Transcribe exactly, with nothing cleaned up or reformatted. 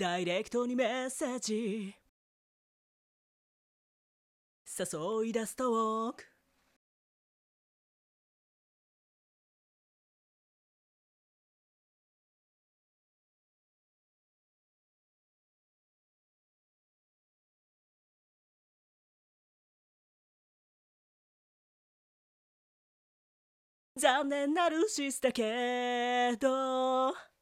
ダイレクトにメッセージ誘い出すトーク残念なルシスだけど